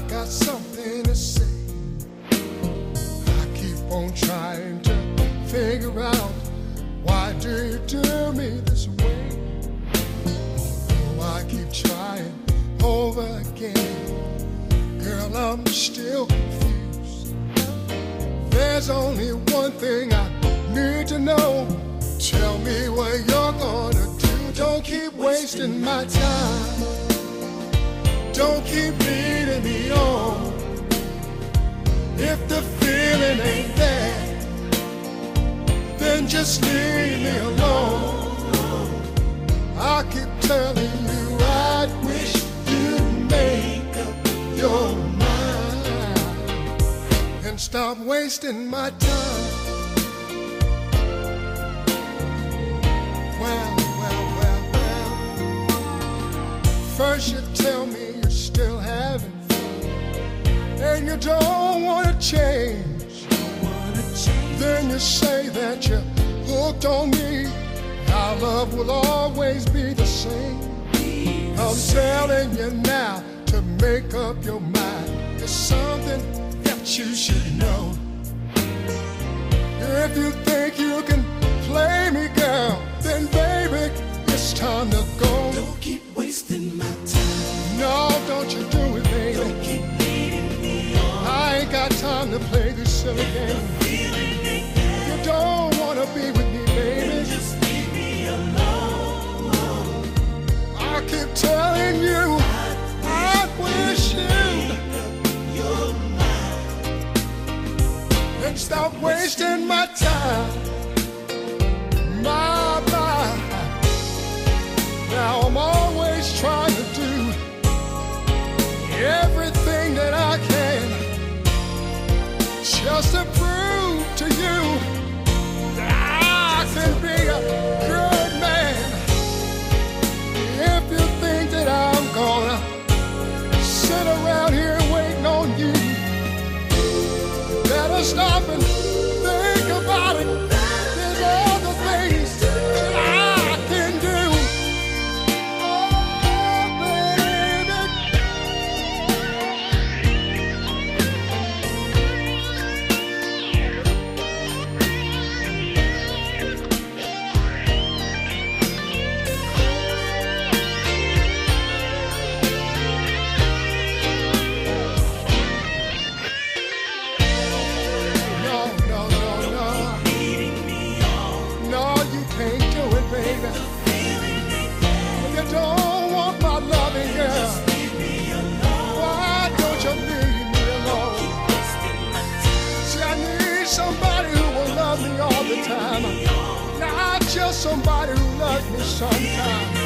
I've got something to say. I keep on trying to figure out, why do you do me this way? Although I keep trying over again, girl, I'm still confused. There's only one thing I need to know. Tell me what you're gonna do. Don't keep wasting my time. Don't keep leading me on. If the feeling ain't there, then just leave me alone. I keep telling you, I wish you'd make up your mind and stop wasting my time. Well. First you tell me you're still having fun, and you don't want to change. Then you say that you're hooked on me. Our love will always be the same. I'm telling you now to make up your mind. There's something that you should know. If you think you can play me, girl, then baby, it's time to go. Don't keep wasting my time. No, don't you do it, baby. Don't keep leading me on. I ain't got time to play this silly game. You don't wanna be with me, baby. Just leave me alone. I keep telling you, I wish you're mine. and stop wasting my time. My. Now I'm always trying to do everything that I can just to prove to you that I can be a good man. If you think that I'm gonna sit around here waiting on you, you better stop and think about it. There's other things that I can do. Somebody who will love me all the time, not just somebody who loves me sometimes.